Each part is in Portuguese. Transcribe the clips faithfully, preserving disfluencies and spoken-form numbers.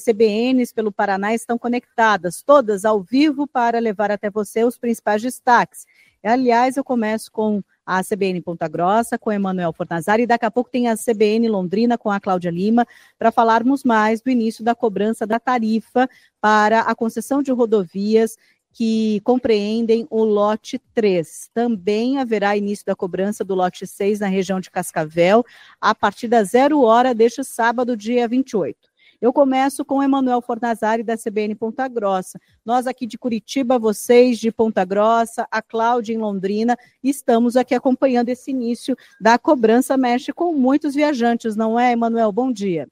C B Ns pelo Paraná estão conectadas, todas ao vivo para levar até você os principais destaques. Aliás, eu começo com a C B N Ponta Grossa, com Emanuel Fornazari, e daqui a pouco tem a C B N Londrina com a Cláudia Lima, para falarmos mais do início da cobrança da tarifa para a concessão de rodovias que compreendem o lote três. Também haverá início da cobrança do lote seis na região de Cascavel, a partir das zero hora deste sábado, dia vinte e oito. Eu começo com o Emanuel Fornazari, da C B N Ponta Grossa. Nós aqui de Curitiba, vocês de Ponta Grossa, a Cláudia em Londrina, estamos aqui acompanhando esse início da cobrança. Mexe com muitos viajantes, não é, Emanuel? Bom dia.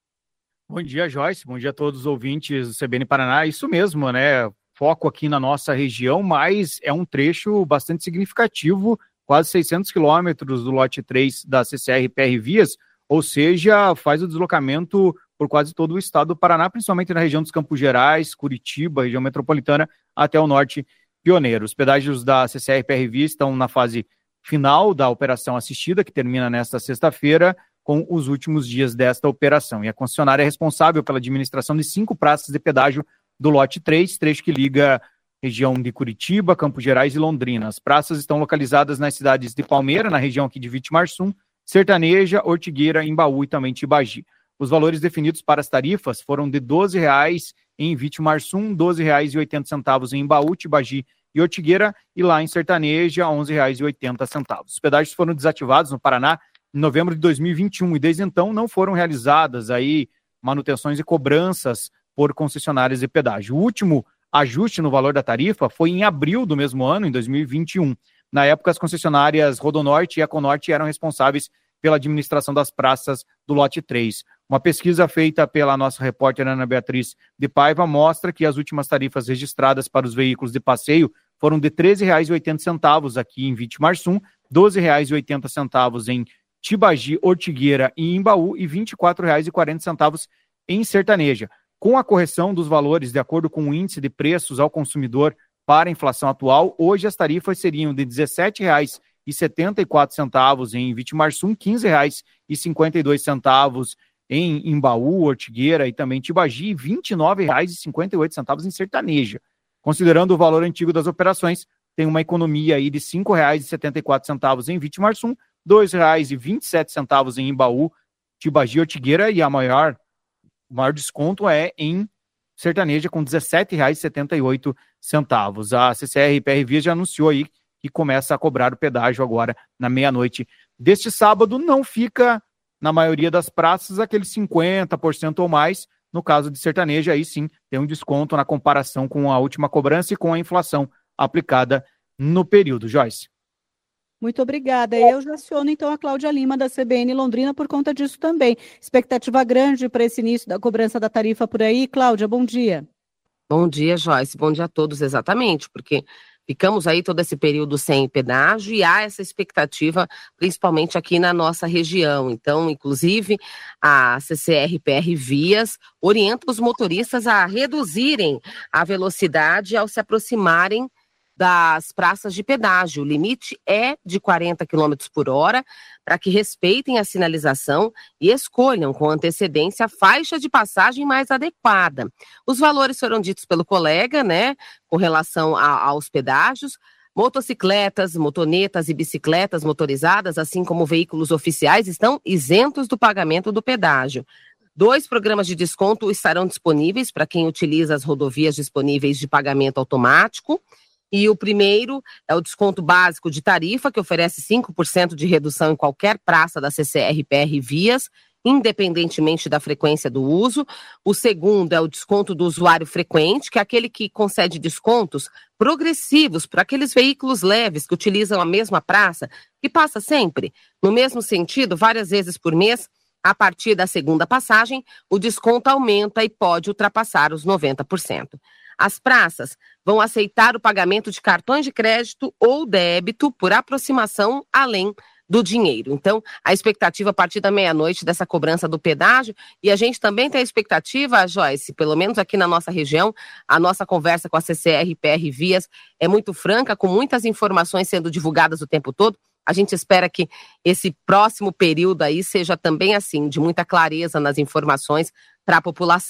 Bom dia, Joyce. Bom dia a todos os ouvintes do C B N Paraná. Isso mesmo, né? Foco aqui na nossa região, mas é um trecho bastante significativo, quase seiscentos quilômetros do lote três da C C R P R Vias, ou seja, faz o deslocamento por quase todo o estado do Paraná, principalmente na região dos Campos Gerais, Curitiba, região metropolitana, até o norte pioneiro. Os pedágios da C C R P R Vias estão na fase final da operação assistida, que termina nesta sexta-feira, com os últimos dias desta operação. E a concessionária é responsável pela administração de cinco praças de pedágio do lote três, trecho que liga região de Curitiba, Campos Gerais e Londrina. As praças estão localizadas nas cidades de Palmeira, na região aqui de Vitimarsum, Sertaneja, Ortigueira, Embaú e também Tibagi. Os valores definidos para as tarifas foram de doze reais em Vitimarsum, doze reais e oitenta centavos em Embaú, Tibagi e Ortigueira, e lá em Sertaneja, onze reais e oitenta centavos. Os pedágios foram desativados no Paraná em novembro de dois mil e vinte e um e desde então não foram realizadas aí manutenções e cobranças por concessionárias de pedágio. O último ajuste no valor da tarifa foi em abril do mesmo ano, em dois mil e vinte e um. Na época, as concessionárias Rodonorte e Econorte eram responsáveis pela administração das praças do lote três. Uma pesquisa feita pela nossa repórter Ana Beatriz de Paiva mostra que as últimas tarifas registradas para os veículos de passeio foram de treze reais e oitenta centavos aqui em Vitimarsum, doze reais e oitenta centavos em Tibagi, Ortigueira e Embaú e vinte e quatro reais e quarenta centavos em Sertaneja. Com a correção dos valores de acordo com o índice de preços ao consumidor para a inflação atual, hoje as tarifas seriam de dezessete reais e setenta e quatro centavos em Vitimarsum, quinze reais e cinquenta e dois centavos em Embaú, Ortigueira e também Tibagi, e vinte e nove reais e cinquenta e oito centavos em Sertaneja. Considerando o valor antigo das operações, tem uma economia aí de cinco reais e setenta e quatro centavos em Vitimarsum, dois reais e vinte e sete centavos em Embaú, Tibagi e Ortigueira, e a maior O maior desconto é em Sertaneja, com dezessete reais e setenta e oito centavos. A C C R P R Vias já anunciou aí que começa a cobrar o pedágio agora na meia-noite deste sábado. Não fica, na maioria das praças, aqueles cinquenta por cento ou mais. No caso de Sertaneja, aí sim tem um desconto na comparação com a última cobrança e com a inflação aplicada no período. Joyce. Muito obrigada. Eu já aciono, então, a Cláudia Lima, da C B N Londrina, por conta disso também. Expectativa grande para esse início da cobrança da tarifa por aí. Cláudia, bom dia. Bom dia, Joyce. Bom dia a todos, exatamente, porque ficamos aí todo esse período sem pedágio e há essa expectativa, principalmente aqui na nossa região. Então, inclusive, a C C R P R Vias orienta os motoristas a reduzirem a velocidade ao se aproximarem das praças de pedágio. O limite é de quarenta quilômetros por hora, para que respeitem a sinalização e escolham com antecedência a faixa de passagem mais adequada. Os valores foram ditos pelo colega, né, com relação a, aos pedágios. Motocicletas, motonetas e bicicletas motorizadas, assim como veículos oficiais, estão isentos do pagamento do pedágio. Dois programas de desconto estarão disponíveis para quem utiliza as rodovias disponíveis de pagamento automático. E o primeiro é o desconto básico de tarifa, que oferece cinco por cento de redução em qualquer praça da C C R P R Vias, independentemente da frequência do uso. O segundo é o desconto do usuário frequente, que é aquele que concede descontos progressivos para aqueles veículos leves que utilizam a mesma praça, que passa sempre no mesmo sentido, várias vezes por mês. A partir da segunda passagem, o desconto aumenta e pode ultrapassar os noventa por cento. As praças vão aceitar o pagamento de cartões de crédito ou débito por aproximação além do dinheiro. Então, a expectativa a partir da meia-noite dessa cobrança do pedágio, e a gente também tem a expectativa, Joyce, pelo menos aqui na nossa região, a nossa conversa com a C C R P R Vias é muito franca, com muitas informações sendo divulgadas o tempo todo. A gente espera que esse próximo período aí seja também assim, de muita clareza nas informações para a população.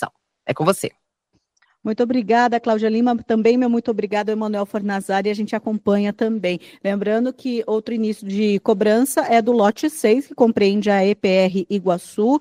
É com você. Muito obrigada, Cláudia Lima. Também, meu muito obrigado, Emanuel Fornazari. A gente acompanha também. Lembrando que outro início de cobrança é do lote seis, que compreende a E P R Iguaçu.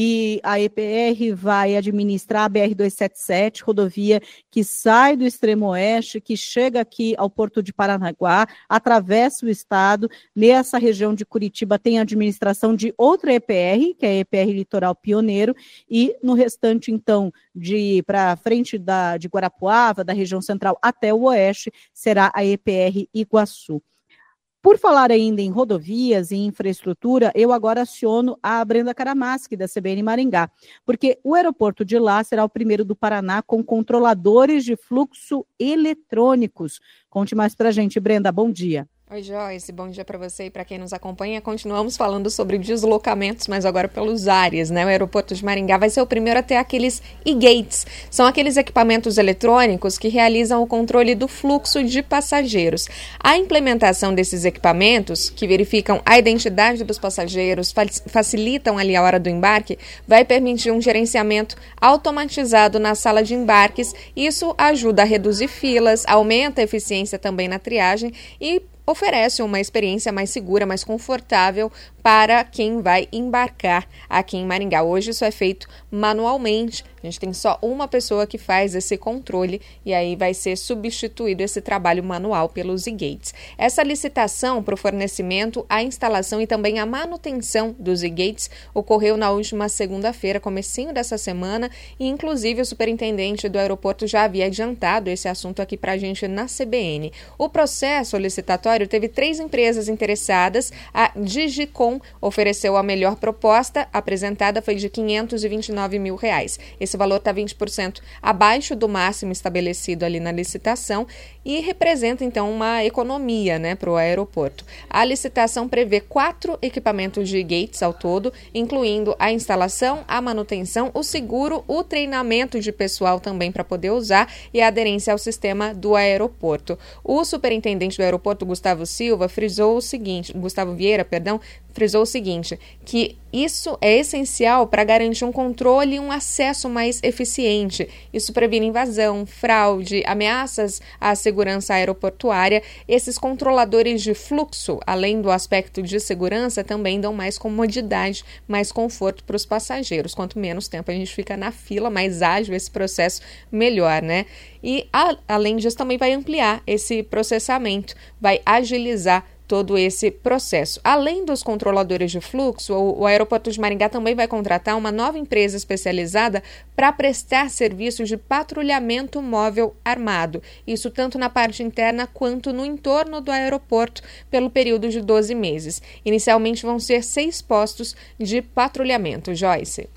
E a E P R vai administrar a B R duzentos e setenta e sete, rodovia que sai do extremo oeste, que chega aqui ao Porto de Paranaguá, atravessa o estado. Nessa região de Curitiba tem a administração de outra E P R, que é a E P R Litoral Pioneiro. E no restante, então, de para frente Da, de Guarapuava, da região central até o oeste, será a E P R Iguaçu. Por falar ainda em rodovias e infraestrutura, eu agora aciono a Brenda Karamaschi, da C B N Maringá, porque o aeroporto de lá será o primeiro do Paraná com controladores de fluxo eletrônicos. Conte mais pra gente, Brenda, bom dia. Oi, Joyce, bom dia para você e para quem nos acompanha. Continuamos falando sobre deslocamentos, mas agora pelos ares, né? O aeroporto de Maringá vai ser o primeiro a ter aqueles e-gates. São aqueles equipamentos eletrônicos que realizam o controle do fluxo de passageiros. A implementação desses equipamentos, que verificam a identidade dos passageiros, facilitam ali a hora do embarque, vai permitir um gerenciamento automatizado na sala de embarques. Isso ajuda a reduzir filas, aumenta a eficiência também na triagem e oferece uma experiência mais segura, mais confortável para quem vai embarcar aqui em Maringá. Hoje isso é feito manualmente, a gente tem só uma pessoa que faz esse controle e aí vai ser substituído esse trabalho manual pelos e-gates. Essa licitação para o fornecimento, a instalação e também a manutenção dos e-gates ocorreu na última segunda-feira, comecinho dessa semana, e inclusive o superintendente do aeroporto já havia adiantado esse assunto aqui para a gente na C B N. O processo licitatório teve três empresas interessadas. A Digicom ofereceu a melhor proposta, apresentada foi de quinhentos e vinte e nove mil reais. Esse valor está vinte por cento abaixo do máximo estabelecido ali na licitação e representa, então, uma economia, né, para o aeroporto. A licitação prevê quatro equipamentos de gates ao todo, incluindo a instalação, a manutenção, o seguro, o treinamento de pessoal também para poder usar e a aderência ao sistema do aeroporto. O superintendente do aeroporto, Gustavo Silva, frisou o seguinte, Gustavo Vieira, perdão, frisou o seguinte, que isso é essencial para garantir um controle e um acesso mais eficiente. Isso previne invasão, fraude, ameaças à segurança aeroportuária. Esses controladores de fluxo, além do aspecto de segurança, também dão mais comodidade, mais conforto para os passageiros. Quanto menos tempo a gente fica na fila, mais ágil esse processo, melhor, né? E, a, além disso, também vai ampliar esse processamento, vai agilizar todo esse processo. Além dos controladores de fluxo, o, o aeroporto de Maringá também vai contratar uma nova empresa especializada para prestar serviços de patrulhamento móvel armado. Isso tanto na parte interna quanto no entorno do aeroporto, pelo período de doze meses. Inicialmente vão ser seis postos de patrulhamento. Joyce.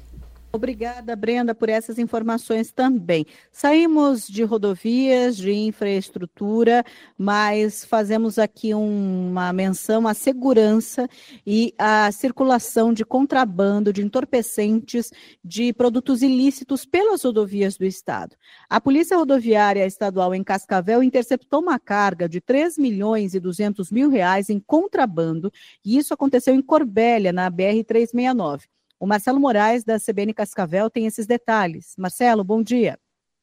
Obrigada, Brenda, por essas informações também. Saímos de rodovias, de infraestrutura, mas fazemos aqui uma menção à segurança e à circulação de contrabando, de entorpecentes, de produtos ilícitos pelas rodovias do estado. A Polícia Rodoviária Estadual em Cascavel interceptou uma carga de três milhões e duzentos mil reais em contrabando, e isso aconteceu em Corbélia, na B R trezentos e sessenta e nove. O Marcelo Moraes, da C B N Cascavel, tem esses detalhes. Marcelo, bom dia.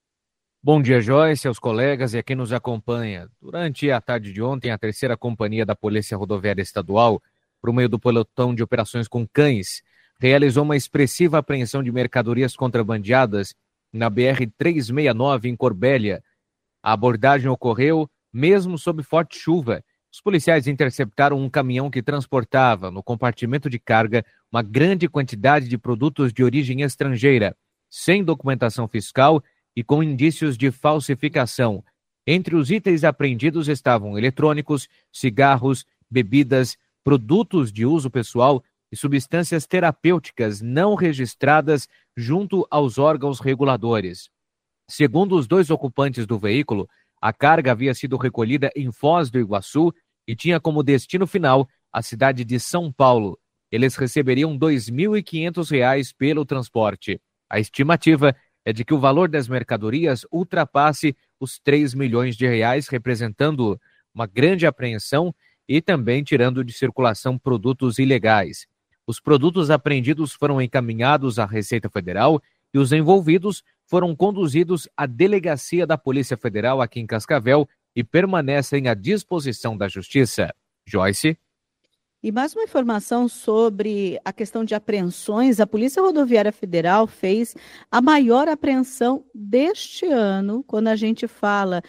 Bom dia, Joyce, aos colegas e a quem nos acompanha. Durante a tarde de ontem, a terceira companhia da Polícia Rodoviária Estadual, por meio do pelotão de operações com cães, realizou uma expressiva apreensão de mercadorias contrabandeadas na B R trezentos e sessenta e nove, em Corbélia. A abordagem ocorreu mesmo sob forte chuva. Os policiais interceptaram um caminhão que transportava, no compartimento de carga, uma grande quantidade de produtos de origem estrangeira, sem documentação fiscal e com indícios de falsificação. Entre os itens apreendidos estavam eletrônicos, cigarros, bebidas, produtos de uso pessoal e substâncias terapêuticas não registradas junto aos órgãos reguladores. Segundo os dois ocupantes do veículo, a carga havia sido recolhida em Foz do Iguaçu e tinha como destino final a cidade de São Paulo. Eles receberiam dois mil e quinhentos reais pelo transporte. A estimativa é de que o valor das mercadorias ultrapasse os três milhões de reais, representando uma grande apreensão e também tirando de circulação produtos ilegais. Os produtos apreendidos foram encaminhados à Receita Federal e os envolvidos foram conduzidos à delegacia da Polícia Federal aqui em Cascavel e permanecem à disposição da Justiça. Joyce. E mais uma informação sobre a questão de apreensões. A Polícia Rodoviária Federal fez a maior apreensão deste ano, quando a gente fala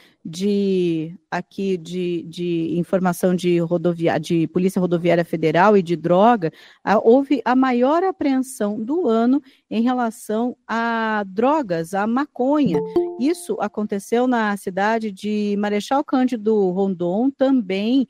de aqui de, de informação de, rodovia, de Polícia Rodoviária Federal e de droga. A, houve a maior apreensão do ano em relação a drogas, a maconha. Isso aconteceu na cidade de Marechal Cândido Rondon, também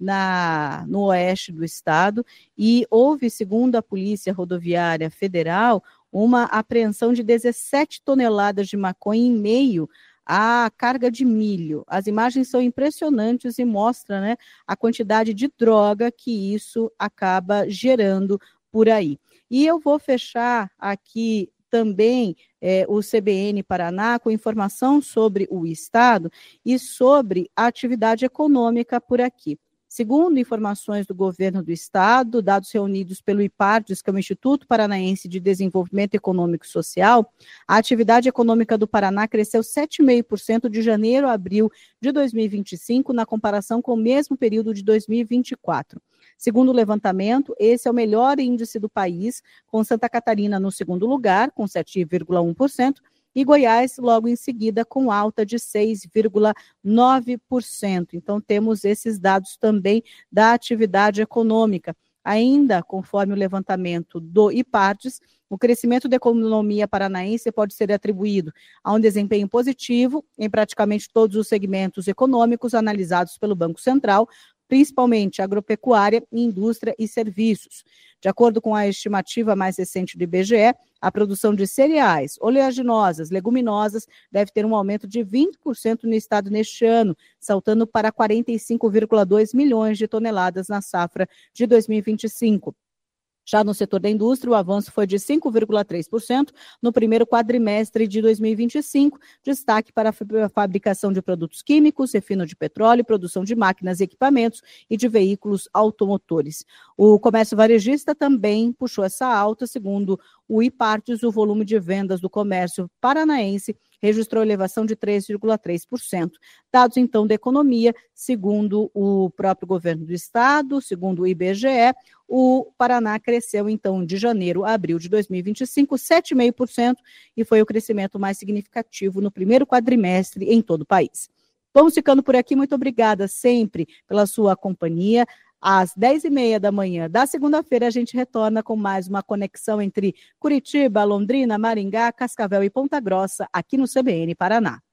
na, no oeste do estado, e houve, segundo a Polícia Rodoviária Federal, uma apreensão de dezessete toneladas de maconha em meio à carga de milho. As imagens são impressionantes e mostram, né, a quantidade de droga que isso acaba gerando por aí. E eu vou fechar aqui também é, o C B N Paraná com informação sobre o estado e sobre a atividade econômica por aqui. Segundo informações do governo do estado, dados reunidos pelo IPARDES, que é o Instituto Paranaense de Desenvolvimento Econômico e Social, a atividade econômica do Paraná cresceu sete vírgula cinco por cento de janeiro a abril de dois mil e vinte e cinco, na comparação com o mesmo período de dois mil e vinte e quatro. Segundo o levantamento, esse é o melhor índice do país, com Santa Catarina no segundo lugar, com sete vírgula um por cento, e Goiás logo em seguida com alta de seis vírgula nove por cento. Então temos esses dados também da atividade econômica. Ainda, conforme o levantamento do IPARDES, o crescimento da economia paranaense pode ser atribuído a um desempenho positivo em praticamente todos os segmentos econômicos analisados pelo Banco Central, principalmente agropecuária, indústria e serviços. De acordo com a estimativa mais recente do I B G E, a produção de cereais, oleaginosas, leguminosas deve ter um aumento de vinte por cento no estado neste ano, saltando para quarenta e cinco vírgula dois milhões de toneladas na safra de dois mil e vinte e cinco. Já no setor da indústria, o avanço foi de cinco vírgula três por cento no primeiro quadrimestre de dois mil e vinte e cinco, destaque para a fabricação de produtos químicos, refino de petróleo, produção de máquinas e equipamentos e de veículos automotores. O comércio varejista também puxou essa alta, segundo o IPARDES, o volume de vendas do comércio paranaense registrou elevação de três vírgula três por cento. Dados, então, da economia, segundo o próprio governo do estado, segundo o I B G E, o Paraná cresceu, então, de janeiro a abril de dois mil e vinte e cinco, sete vírgula cinco por cento, e foi o crescimento mais significativo no primeiro quadrimestre em todo o país. Vamos ficando por aqui, muito obrigada sempre pela sua companhia. Às dez e meia da manhã da segunda-feira, a gente retorna com mais uma conexão entre Curitiba, Londrina, Maringá, Cascavel e Ponta Grossa, aqui no C B N Paraná.